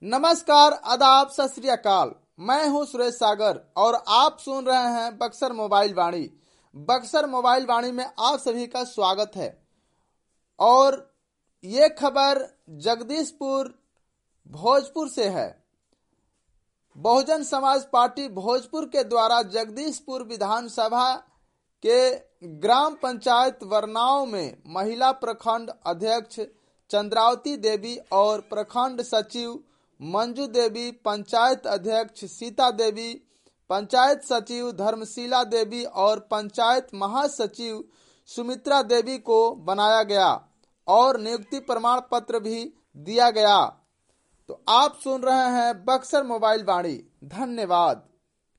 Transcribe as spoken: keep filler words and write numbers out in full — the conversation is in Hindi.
नमस्कार, आदाब, सत श्री अकाल। मैं हूं सुरेश सागर और आप सुन रहे हैं बक्सर मोबाइल वाणी। बक्सर मोबाइल वाणी में आप सभी का स्वागत है। और ये खबर जगदीशपुर भोजपुर से है। बहुजन समाज पार्टी भोजपुर के द्वारा जगदीशपुर विधानसभा के ग्राम पंचायत वरनाव में महिला प्रखंड अध्यक्ष चंद्रावती देवी और प्रखंड सचिव मंजू देवी, पंचायत अध्यक्ष सीता देवी, पंचायत सचिव धर्मशीला देवी और पंचायत महासचिव सुमित्रा देवी को बनाया गया और नियुक्ति प्रमाण पत्र भी दिया गया। तो आप सुन रहे हैं बक्सर मोबाइल वाणी। धन्यवाद।